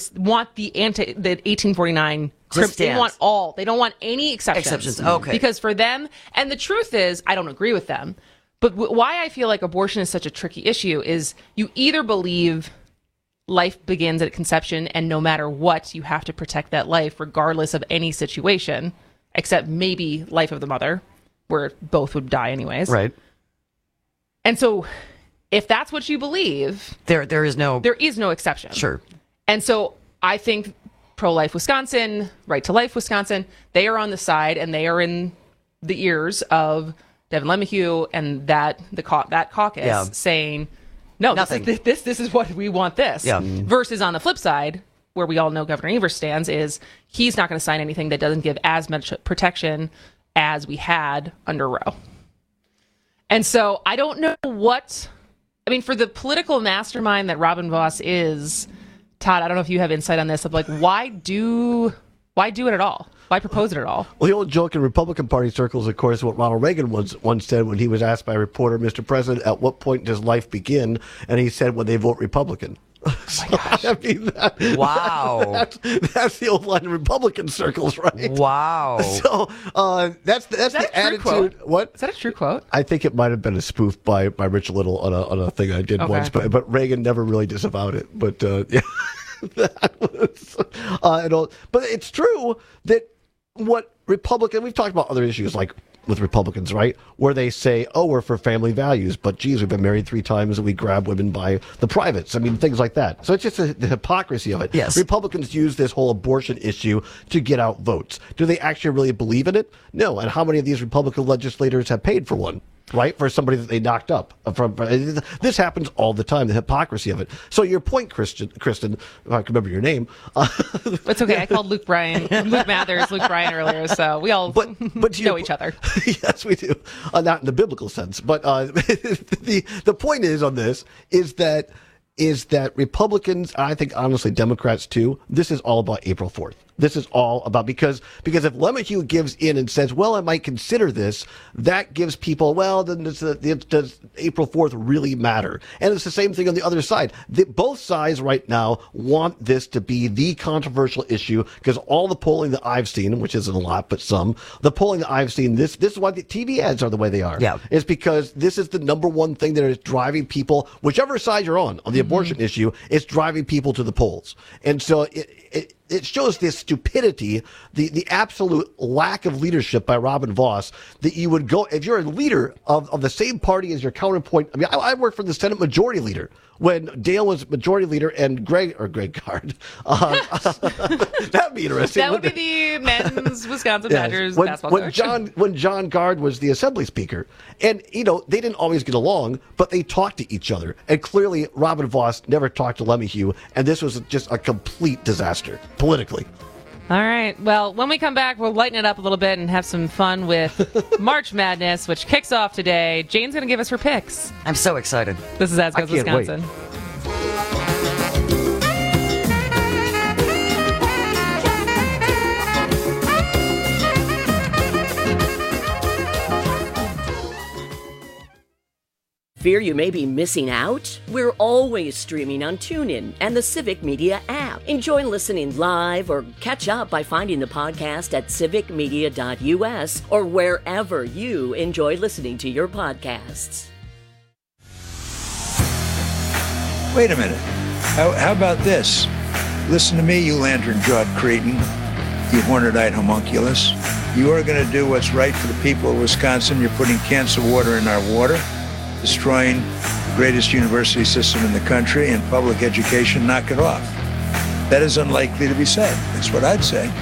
1849. They want all. They don't want any exceptions. Okay. Because for them, and the truth is, I don't agree with them. But why I feel like abortion is such a tricky issue is you either believe life begins at conception, and no matter what, you have to protect that life regardless of any situation, except maybe life of the mother, where both would die anyways. Right. And so if that's what you believe, there is no exception. Sure. And so I think Pro-Life Wisconsin, Right to Life Wisconsin, they are on the side and they are in the ears of Devin LeMahieu and that caucus saying, no, this is what we want this. Yeah. Versus on the flip side, where we all know Governor Evers stands, is he's not going to sign anything that doesn't give as much protection as we had under Roe. And so I don't know for the political mastermind that Robin Vos is, Todd, I don't know if you have insight on this, of like, why do it at all? Why propose it at all? Well, the old joke in Republican Party circles, of course, what Ronald Reagan once said when he was asked by a reporter, Mr. President, at what point does life begin? And he said, when they vote Republican. Oh my gosh. I mean, wow. That's the old line in Republican circles, right? Wow. So that's the attitude. Quote? What? Is that a true quote? I think it might have been a spoof by Rich Little on a thing I did once, but Reagan never really disavowed it. But yeah, that was. But it's true that what we've talked about other issues like with Republicans, right? Where they say, oh, we're for family values, but geez, we've been married 3 times and we grab women by the privates. I mean, things like that. So it's just the hypocrisy of it. Yes. Republicans use this whole abortion issue to get out votes. Do they actually really believe in it? No. And how many of these Republican legislators have paid for one? Right? For somebody that they knocked up. This happens all the time, the hypocrisy of it. So your point, Kristen, if I can remember your name. It's okay. I called Luke Mathers, Luke Bryan earlier, so we all know each other. Yes, we do. Not in the biblical sense. But the point is on this is that Republicans, I think honestly Democrats too, this is all about April 4th. This is all about, because if LeMahieu gives in and says, well, I might consider this, that gives people, well, then does April 4th really matter? And it's the same thing on the other side. Both sides right now want this to be the controversial issue, because all the polling that I've seen, which isn't a lot, but some, the polling that I've seen, this is why the TV ads are the way they are. Yeah. It's because this is the number one thing that is driving people, whichever side you're on the abortion issue, it's driving people to the polls. And so it shows this stupidity, the absolute lack of leadership by Robin Vos, that you would go, if you're a leader of the same party as your counterpoint. I mean, I worked for the Senate Majority Leader when Dale was Majority Leader and Greg Gard. That'd be interesting. That would be the men's Wisconsin Badgers basketball coach. When John Gard was the Assembly Speaker. And, they didn't always get along, but they talked to each other. And clearly, Robin Vos never talked to LeMahieu, and this was just a complete disaster, politically. All right. Well, when we come back, we'll lighten it up a little bit and have some fun with March Madness, which kicks off today. Jane's going to give us her picks. I'm so excited. This is As Goes Wisconsin. Wait. Fear you may be missing out? We're always streaming on TuneIn and the Civic Media app. Enjoy listening live or catch up by finding the podcast at civicmedia.us or wherever you enjoy listening to your podcasts. Wait a minute. How about this? Listen to me, you lantern-jawed cretin, you horned-eyed homunculus. You are going to do what's right for the people of Wisconsin. You're putting cancer water in our water, destroying the greatest university system in the country and public education. Knock it off. That is unlikely to be said. That's what I'd say.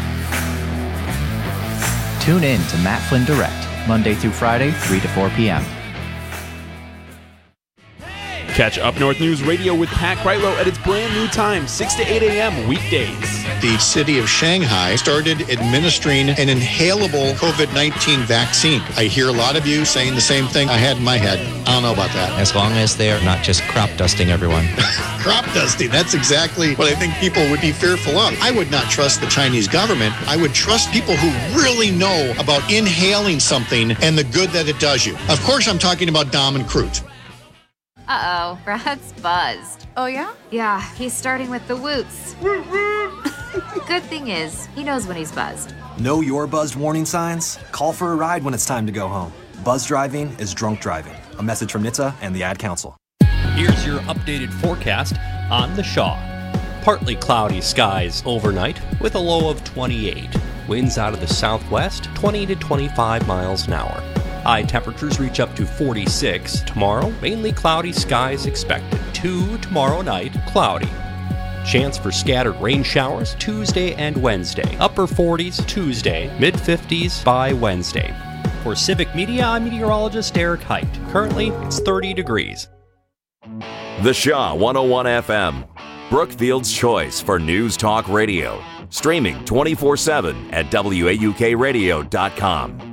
Tune in to Matt Flynn Direct, Monday through Friday, 3 to 4 p.m. Catch Up North News Radio with Pat Kreitlow at its brand new time, 6 to 8 a.m. weekdays. The city of Shanghai started administering an inhalable COVID-19 vaccine. I hear a lot of you saying the same thing I had in my head. I don't know about that. As long as they're not just crop dusting everyone. Crop dusting, that's exactly what I think people would be fearful of. I would not trust the Chinese government. I would trust people who really know about inhaling something and the good that it does you. Of course, I'm talking about Dom and Crute. Uh-oh, Brad's buzzed. Oh, yeah? Yeah, he's starting with the woots. Good thing is, he knows when he's buzzed. Know your buzzed warning signs? Call for a ride when it's time to go home. Buzz driving is drunk driving. A message from NHTSA and the Ad Council. Here's your updated forecast on the Shaw. Partly cloudy skies overnight with a low of 28. Winds out of the southwest, 20 to 25 miles an hour. High temperatures reach up to 46 tomorrow. Mainly cloudy skies expected. 2 tomorrow night, cloudy. Chance for scattered rain showers Tuesday and Wednesday. Upper 40s Tuesday, mid 50s by Wednesday. For Civic Media, I'm meteorologist Eric Height. Currently, it's 30 degrees. The Shaw 101 FM, Brookfield's choice for news talk radio. Streaming 24/7 at WAUKradio.com.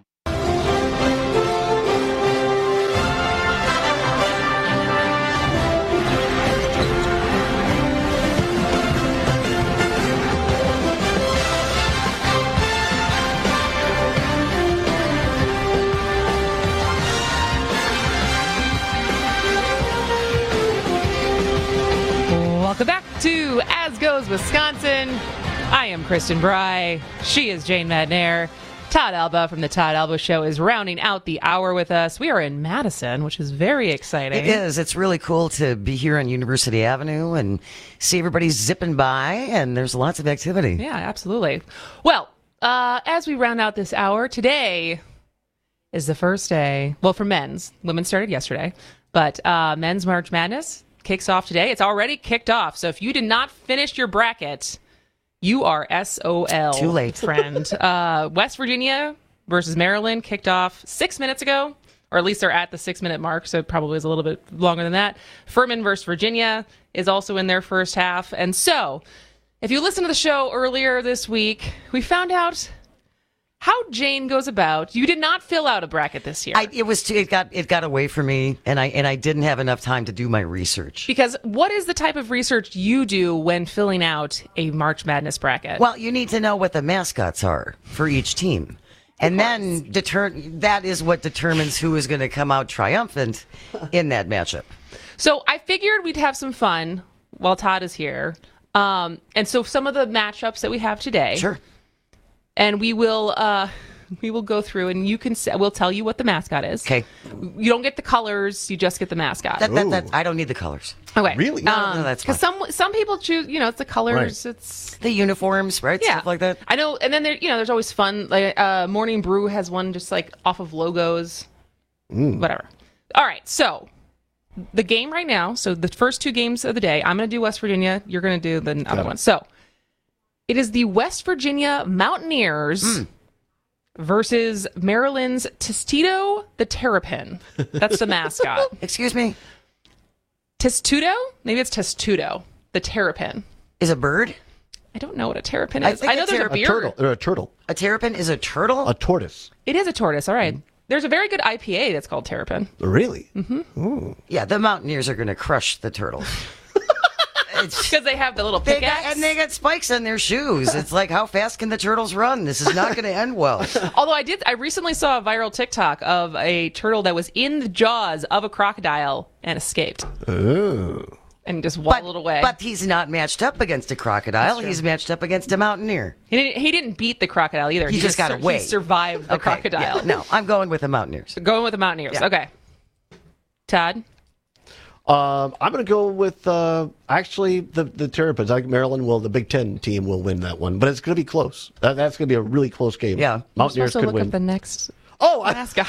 Welcome back to As Goes Wisconsin. I am Kristen Bry. She is Jane Madnair. Todd Alba from the Todd Alba Show is rounding out the hour with us. We are in Madison, which is very exciting. It is. It's really cool to be here on University Avenue and see everybody zipping by, and there's lots of activity. Yeah, absolutely. Well, as we round out this hour, today is the first day, well, for men's. Women started yesterday, but men's March Madness kicks off today. It's already kicked off. So if you did not finish your bracket, you are SOL. Too late. Friend. West Virginia versus Maryland kicked off 6 minutes ago, or at least they're at the 6 minute mark, so it probably is a little bit longer than that. Furman versus Virginia is also in their first half. And so if you listened to the show earlier this week, we found out how Jane goes about. You did not fill out a bracket this year. It got away from me, and I didn't have enough time to do my research. Because what is the type of research you do when filling out a March Madness bracket? Well, you need to know what the mascots are for each team. And then that is what determines who is going to come out triumphant in that matchup. So I figured we'd have some fun while Todd is here. And so some of the matchups that we have today. Sure. And we will go through, and we'll tell you what the mascot is. Okay. You don't get the colors; you just get the mascot. I don't need the colors. Okay. Really? No, that's fine. Because some people choose. It's the colors. Right. It's the uniforms, right? Yeah. Stuff like that. I know. And then there's always fun. Like Morning Brew has one just like off of logos. Whatever. All right. So the game right now. So the first two games of the day. I'm going to do West Virginia. You're going to do the other one. So. It is the West Virginia Mountaineers versus Maryland's Testudo the Terrapin. That's the mascot. Excuse me? Testudo? Maybe it's Testudo the Terrapin. Is a bird? I don't know what a terrapin is. I know there's a beard. Turtle. Or a turtle. A terrapin is a turtle? A tortoise. It is a tortoise. All right. There's a very good IPA that's called Terrapin. Really? Mm-hmm. Yeah, the Mountaineers are going to crush the turtles. Because they have the little pickaxe. And they got spikes on their shoes. It's like, how fast can the turtles run? This is not going to end well. Although I recently saw a viral TikTok of a turtle that was in the jaws of a crocodile and escaped. Oh. And just waddled away. But he's not matched up against a crocodile. He's matched up against a mountaineer. He didn't beat the crocodile either. He just got away. He survived the crocodile. Yeah. No, I'm going with the Mountaineers. Going with the Mountaineers. Yeah. Okay. Todd? I'm going to go with actually the Terrapins. I think Maryland the Big Ten team will win that one, but it's going to be close. That's going to be a really close game. Yeah, Mountaineers could look win. Up the next mascot.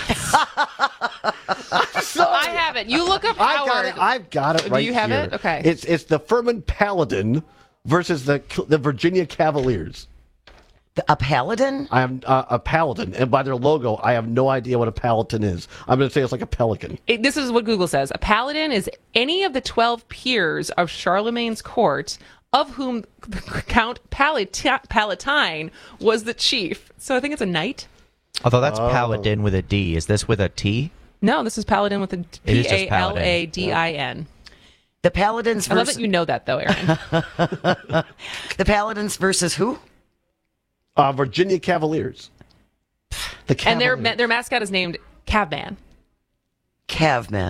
So I have it. You look up Howard. I've got it right here. Do you have here. it? Okay. It's the Furman Paladin versus the Virginia Cavaliers. A paladin? I have a paladin, and by their logo, I have no idea what a paladin is. I'm going to say it's like a pelican. This is what Google says. A paladin is any of the 12 peers of Charlemagne's court, of whom Count Palatine was the chief. So I think it's a knight. Although that's paladin with a D. Is this with a T? No, this is paladin with a Paladin. The paladins versus... I love that you know that, though, Aaron. The paladins versus who? Virginia Cavaliers. The Cavaliers. And their mascot is named Cavman. Cavman.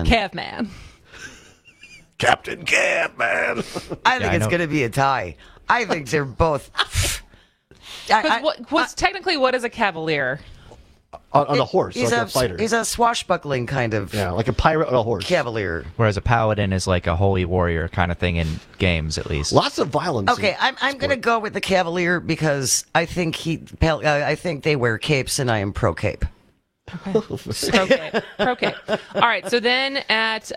Captain Cavman. I think it's going to be a tie. I think they're both... Technically, what is a cavalier? On a horse, he's like a fighter. He's a swashbuckling kind of... Yeah, like a pirate on a horse. Cavalier. Whereas a paladin is like a holy warrior kind of thing in games, at least. Lots of violence. Okay, I'm going to go with the cavalier because I think I think they wear capes and I am pro cape. Okay. Pro cape. All right, so then at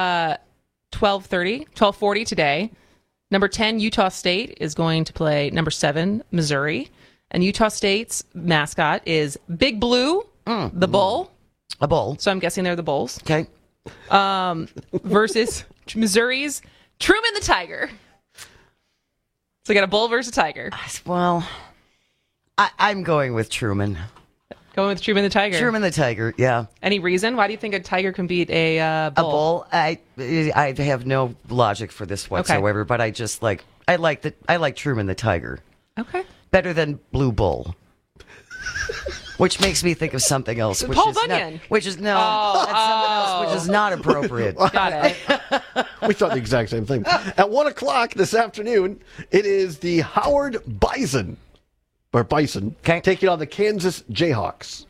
12:40 today, number 10, Utah State, is going to play number 7, Missouri. And Utah State's mascot is Big Blue, the bull. A bull. So I'm guessing they're the bulls. Okay. Versus Missouri's Truman the Tiger. So we got a bull versus a tiger. Well, I'm going with Truman. Going with Truman the Tiger. Truman the Tiger, yeah. Any reason? Why do you think a tiger can beat a bull? A bull? I have no logic for this whatsoever, but I just like Truman the Tiger. Okay. Better than Blue Bull. Which makes me think of something else. Paul Bunyan. That's something else, which is not appropriate. Got it. We thought the exact same thing. At 1 o'clock this afternoon, it is the Howard Bison, taking on the Kansas Jayhawks.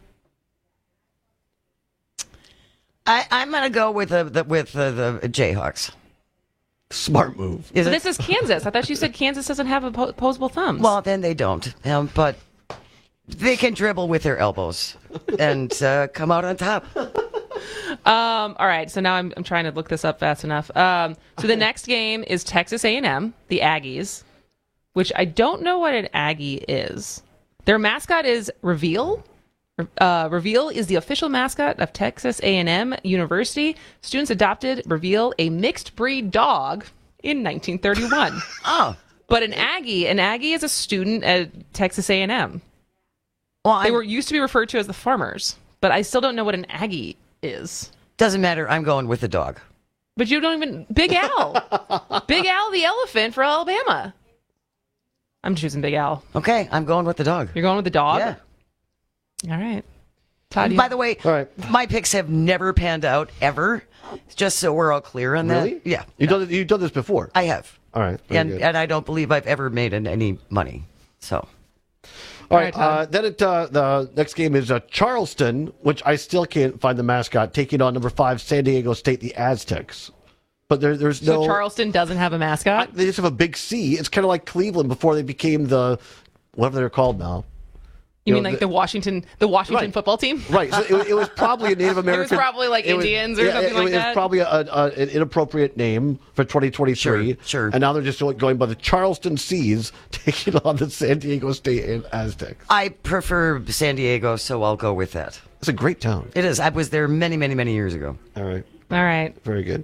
I'm going to go with the Jayhawks. Smart move. So this is Kansas. I thought you said Kansas doesn't have opposable thumbs. Well, then they don't. But they can dribble with their elbows and come out on top. All right. So now I'm trying to look this up fast enough. So the next game is Texas A&M, the Aggies, which I don't know what an Aggie is. Their mascot is Reveal. Reveal is the official mascot of Texas A&M University. Students adopted Reveal, a mixed breed dog, in 1931. Oh. But an Aggie is a student at Texas A&M. Well, they were used to be referred to as the Farmers, but I still don't know what an Aggie is. Doesn't matter. I'm going with the dog. But you don't even... Big Al. Big Al the elephant for Alabama. I'm choosing Big Al. Okay, I'm going with the dog. You're going with the dog? Yeah. All right. Todd, by the way, my picks have never panned out, ever. Just so we're all clear on that. Really? Yeah. You've done this before? I have. All right. And I don't believe I've ever made any money. So. All right. Then the next game is Charleston, which I still can't find the mascot, taking on number 5, San Diego State, the Aztecs. But there's no... So Charleston doesn't have a mascot? They just have a big C. It's kind of like Cleveland before they became the... whatever they're called now. You mean like the Washington right. football team? Right. So it was probably a Native American... It was probably like Indians or something like that? It was probably an inappropriate name for 2023. Sure. And now they're just going by the Charleston Seas, taking on the San Diego State and Aztecs. I prefer San Diego, so I'll go with that. It's a great town. It is. I was there many, many, many years ago. All right. Very good.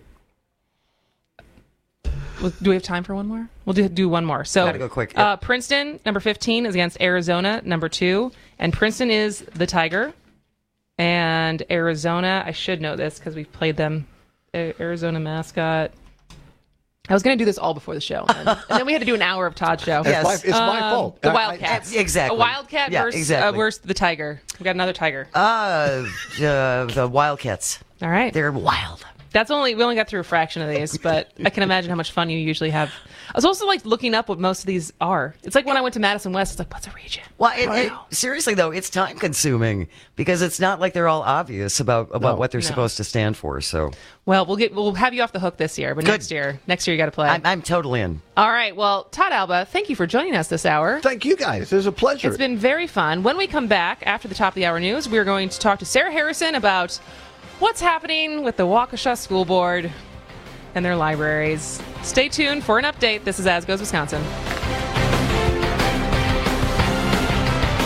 Do we have time for one more? We'll do one more. So, gotta go quick. Princeton, number 15, is against Arizona, number 2. And Princeton is the Tiger. And Arizona, I should know this because we've played them. Arizona mascot. I was going to do this all before the show. And then we had to do an hour of Todd's show. Yes. It's my fault. The Wildcats. Exactly. A Wildcat versus the Tiger. We got another Tiger. The Wildcats. All right. They're wild. We only got through a fraction of these, but I can imagine how much fun you usually have. I was also looking up what most of these are. It's like when I went to Madison West, it's like, what's a region? Well, seriously though, it's time consuming because it's not like they're all obvious about what they're supposed to stand for. So, well, we'll have you off the hook this year, but next year you got to play. I'm totally in. All right. Well, Todd Alba, thank you for joining us this hour. Thank you guys. It was a pleasure. It's been very fun. When we come back after the top of the hour news, we are going to talk to Sarah Harrison about what's happening with the Waukesha School Board and their libraries. Stay tuned for an update. This is As Goes Wisconsin.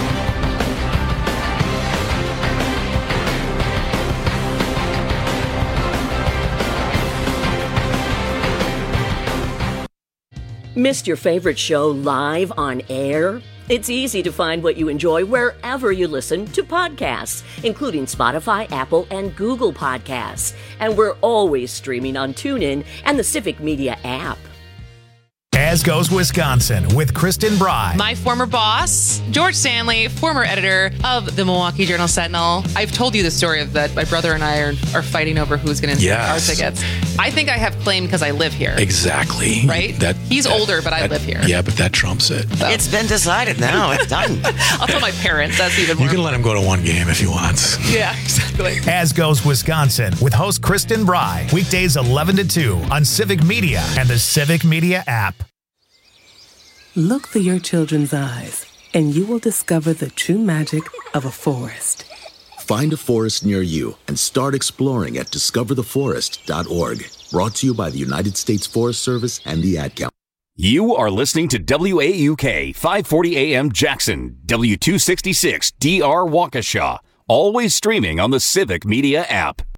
Missed your favorite show live on air? It's easy to find what you enjoy wherever you listen to podcasts, including Spotify, Apple, and Google Podcasts. And we're always streaming on TuneIn and the Civic Media app. As Goes Wisconsin with Kristen Bry. My former boss, George Stanley, former editor of the Milwaukee Journal-Sentinel. I've told you the story of that my brother and I are fighting over who's going to get our tickets. I think I have claim because I live here. Exactly. Right? He's older, but I live here. Yeah, but that trumps it. So. It's been decided now. It's done. I'll tell my parents. That's even more. You can let him go to one game if he wants. Yeah, exactly. As Goes Wisconsin with host Kristen Bry. Weekdays 11 to 2 on Civic Media and the Civic Media app. Look through your children's eyes, and you will discover the true magic of a forest. Find a forest near you and start exploring at discovertheforest.org. Brought to you by the United States Forest Service and the Ad Council. You are listening to WAUK 540 AM Jackson, W266 DR Waukesha, always streaming on the Civic Media app.